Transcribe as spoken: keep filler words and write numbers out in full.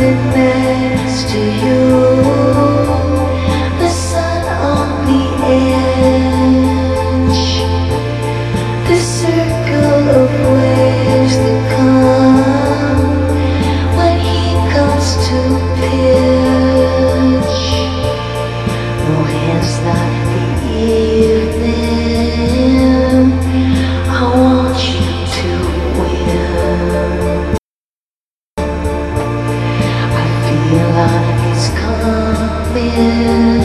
Standing next to you, the sun on the edge, the circle of waves that come when he comes to pitch. No hands like the evening. I want you to win. I feel like it's coming.